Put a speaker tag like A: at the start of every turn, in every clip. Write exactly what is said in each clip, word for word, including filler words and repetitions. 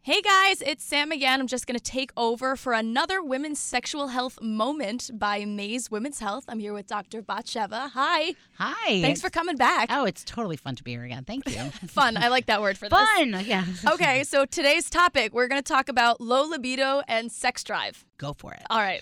A: Hey guys, it's Sam again. I'm just going to take over for another Women's Sexual Health Moment by Maze Women's Health. I'm here with Doctor Batsheva. Hi.
B: Hi.
A: Thanks for coming back.
B: Oh, it's totally fun to be here again. Thank you.
A: Fun. I like that word for this.
B: Fun. Yeah.
A: Okay, so today's topic, we're going to talk about low libido and sex drive.
B: Go for it.
A: All right.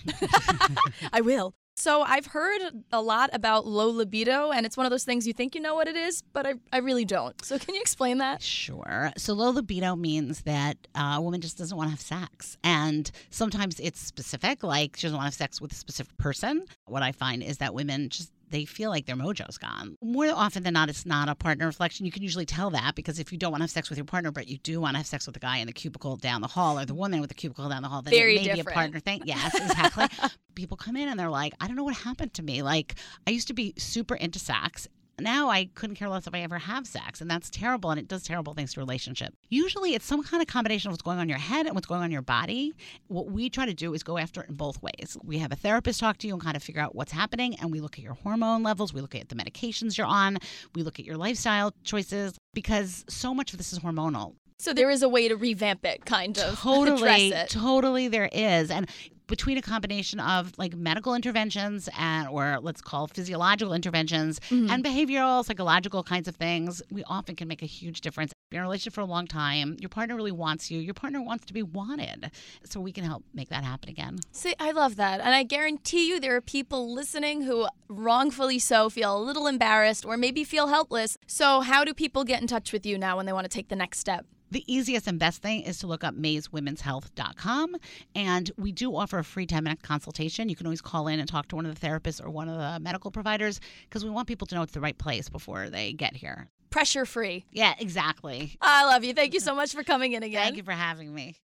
A: I will. So I've heard a lot about low libido, and it's one of those things you think you know what it is, but I, I really don't. So can you explain that?
B: Sure. So low libido means that uh, a woman just doesn't want to have sex. And sometimes it's specific, like she doesn't want to have sex with a specific person. What I find is that women just they feel like their mojo's gone. More often than not, it's not a partner reflection. You can usually tell that because if you don't want to have sex with your partner, but you do want to have sex with the guy in the cubicle down the hall or the woman with the cubicle down the hall, then
A: Very
B: it may
A: different.
B: be a partner thing. Yes, exactly. People come in and they're like, I don't know what happened to me. Like, I used to be super into sex. Now I couldn't care less if I ever have sex, and that's terrible, and it does terrible things to a relationship. Usually it's some kind of combination of what's going on in your head and what's going on in your body. What we try to do is go after it in both ways. We have a therapist talk to you and kind of figure out what's happening, and we look at your hormone levels, we look at the medications you're on, we look at your lifestyle choices, because so much of this is hormonal.
A: So there is a way to revamp it, kind of.
B: Totally,
A: address it.
B: totally there is. And between a combination of like medical interventions and or let's call physiological interventions
A: Mm-hmm.
B: and behavioral, psychological kinds of things, we often can make a huge difference. You're in a relationship for a long time. Your partner really wants you. Your partner wants to be wanted. So we can help make that happen again.
A: See, I love that. And I guarantee you there are people listening who wrongfully so feel a little embarrassed or maybe feel helpless. So how do people get in touch with you now when they want to take the next step?
B: The easiest and best thing is to look up maze women's health dot com, and we do offer a free ten-minute consultation. You can always call in and talk to one of the therapists or one of the medical providers because we want people to know it's the right place before they get here.
A: Pressure free.
B: Yeah, exactly.
A: I love you. Thank you so much for coming in again.
B: Thank you for having me.